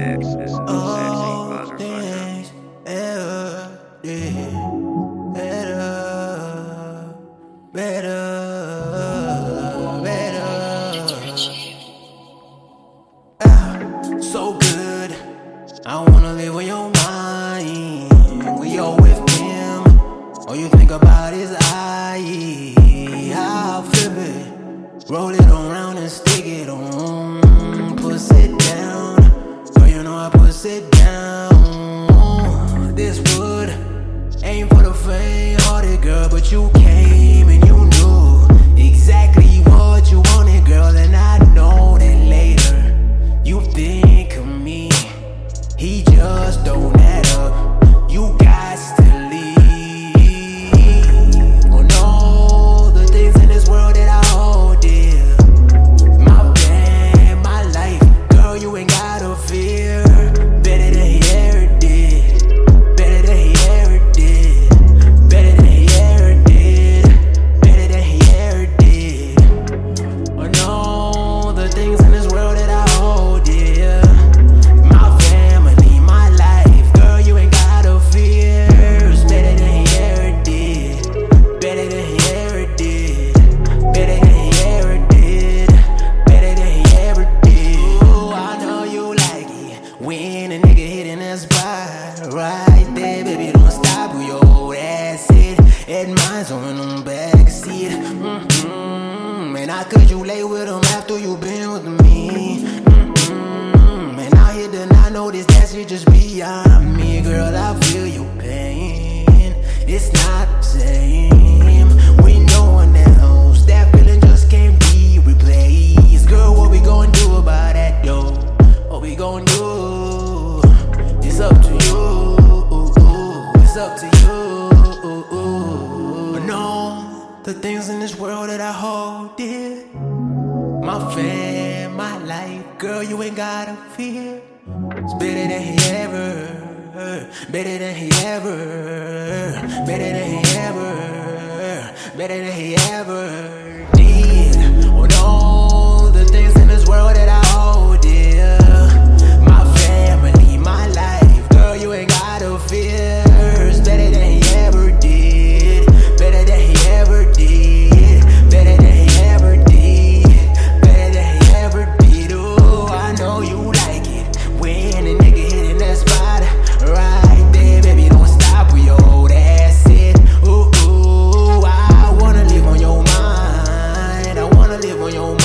All things ever did better, so good. I wanna live on your mind. When you're with him, all you think about is I'll flip it, roll it around and stick it on. Push it down, girl, you know I push it down. This wood ain't for the faint-hearted, girl, but you came and you knew exactly what you wanted, girl, and I know that later you think of me. He just don't add up. You got to leave. Oh no, the things in this world that I hold dear. My band, my life, girl, you ain't gotta fear. Better than he ever did. Better than he ever did. Better than he ever did. Better than he ever did. Oh no, the things in this world that I hold dear. When a nigga hitting that spot right there, baby, don't stop with your old ass it. At mine's on the backseat. Man, how could you lay with him after you been with me? Man, out here did not notice that shit just beyond me. Girl, I feel your pain. It's not the same when no one else. That feeling just can't be replaced. Girl, what we gonna do about that though? What we gonna do? It's up to you. It's up to you. But no, the things in this world that I hold dear. My fam, my life, girl, you ain't gotta fear. It's better than he ever. Better than he ever. Better than he ever. Better than he ever did. Oh no, the things in this world that I hold dear. My family, my life, girl, you ain't gotta fear. It's better than he ever did. Better than he ever did. Better than he ever did. Better than he ever did. Oh, I know you like it when a nigga hitting that spot right there, baby, don't stop with your old ass it. Ooh, I wanna live on your mind. I wanna live on your mind.